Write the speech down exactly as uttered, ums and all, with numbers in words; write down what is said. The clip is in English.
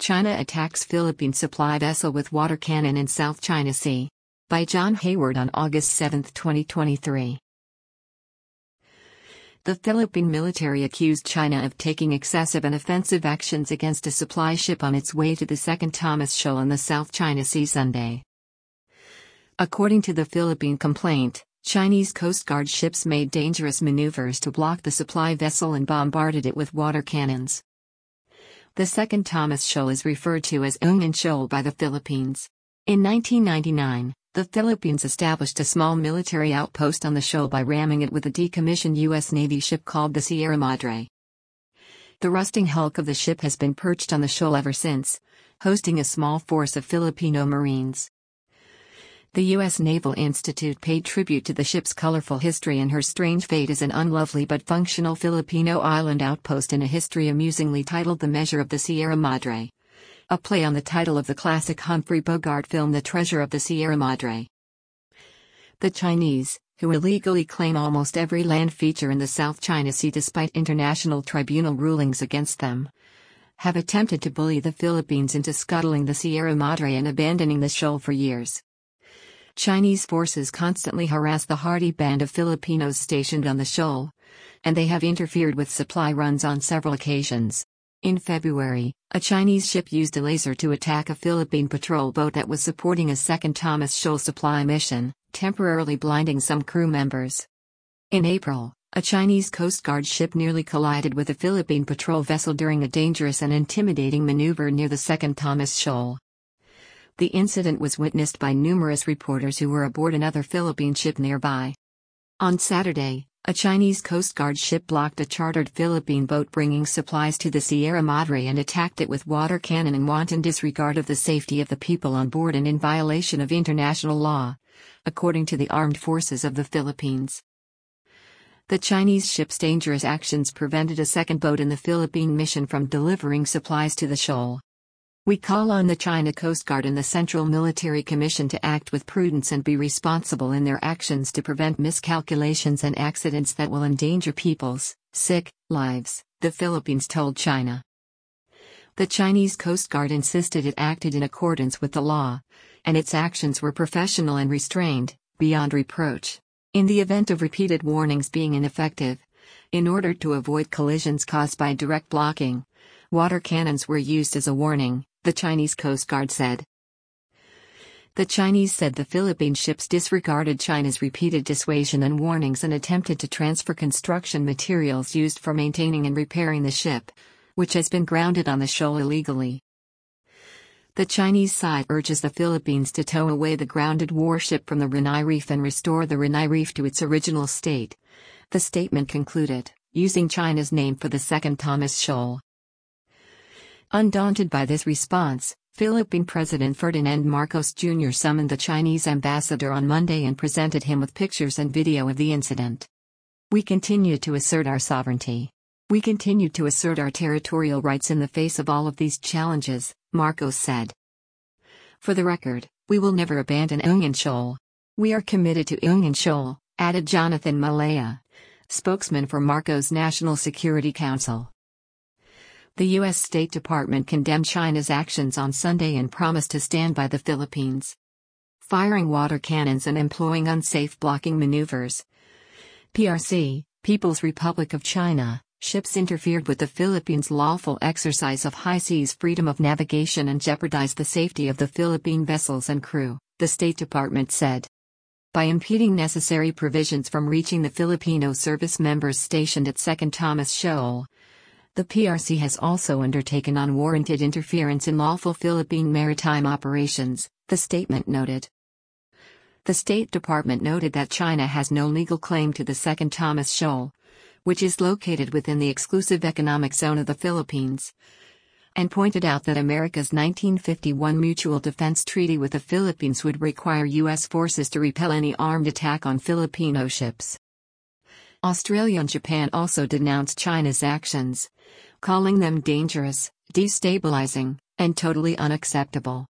China attacks Philippine supply vessel with water cannon in South China Sea. By John Hayward on August seventh, twenty twenty-three. The Philippine military accused China of taking excessive and offensive actions against a supply ship on its way to the Second Thomas Shoal in the South China Sea Sunday. According to the Philippine complaint, Chinese Coast Guard ships made dangerous maneuvers to block the supply vessel and bombarded it with water cannons. The Second Thomas Shoal is referred to as Ungin Shoal by the Philippines. In nineteen ninety-nine, the Philippines established a small military outpost on the shoal by ramming it with a decommissioned U S Navy ship called the Sierra Madre. The rusting hulk of the ship has been perched on the shoal ever since, hosting a small force of Filipino Marines. The U S Naval Institute paid tribute to the ship's colorful history and her strange fate as an unlovely but functional Filipino island outpost in a history amusingly titled The Measure of the Sierra Madre, a play on the title of the classic Humphrey Bogart film The Treasure of the Sierra Madre. The Chinese, who illegally claim almost every land feature in the South China Sea despite international tribunal rulings against them, have attempted to bully the Philippines into scuttling the Sierra Madre and abandoning the shoal for years. Chinese forces constantly harass the hardy band of Filipinos stationed on the shoal, and they have interfered with supply runs on several occasions. In February, a Chinese ship used a laser to attack a Philippine patrol boat that was supporting a Second Thomas Shoal supply mission, temporarily blinding some crew members. In April, a Chinese Coast Guard ship nearly collided with a Philippine patrol vessel during a dangerous and intimidating maneuver near the Second Thomas Shoal. The incident was witnessed by numerous reporters who were aboard another Philippine ship nearby. On Saturday, a Chinese Coast Guard ship blocked a chartered Philippine boat bringing supplies to the Sierra Madre and attacked it with water cannon in wanton disregard of the safety of the people on board and in violation of international law, according to the Armed Forces of the Philippines. The Chinese ship's dangerous actions prevented a second boat in the Philippine mission from delivering supplies to the shoal. We call on the China Coast Guard and the Central Military Commission to act with prudence and be responsible in their actions to prevent miscalculations and accidents that will endanger people's sick lives, the Philippines told China. The Chinese Coast Guard insisted it acted in accordance with the law, and its actions were professional and restrained, beyond reproach. In the event of repeated warnings being ineffective, in order to avoid collisions caused by direct blocking, water cannons were used as a warning, the Chinese Coast Guard said. The Chinese said the Philippine ships disregarded China's repeated dissuasion and warnings and attempted to transfer construction materials used for maintaining and repairing the ship, which has been grounded on the shoal illegally. The Chinese side urges the Philippines to tow away the grounded warship from the Renai Reef and restore the Renai Reef to its original state, the statement concluded, using China's name for the Second Thomas Shoal. Undaunted by this response, Philippine President Ferdinand Marcos Junior summoned the Chinese ambassador on Monday and presented him with pictures and video of the incident. "We continue to assert our sovereignty. We continue to assert our territorial rights in the face of all of these challenges," Marcos said. "For the record, we will never abandon Ungin Shoal. We are committed to Ungin Shoal," added Jonathan Malaya, spokesman for Marcos' National Security Council. The U S State Department condemned China's actions on Sunday and promised to stand by the Philippines. Firing water cannons and employing unsafe blocking maneuvers. P R C, People's Republic of China, ships interfered with the Philippines' lawful exercise of high seas freedom of navigation and jeopardized the safety of the Philippine vessels and crew, the State Department said. By impeding necessary provisions from reaching the Filipino service members stationed at Second Thomas Shoal, the P R C has also undertaken unwarranted interference in lawful Philippine maritime operations, the statement noted. The State Department noted that China has no legal claim to the Second Thomas Shoal, which is located within the exclusive economic zone of the Philippines, and pointed out that America's nineteen fifty-one Mutual Defense Treaty with the Philippines would require U S forces to repel any armed attack on Filipino ships. Australia and Japan also denounced China's actions, calling them dangerous, destabilizing, and totally unacceptable.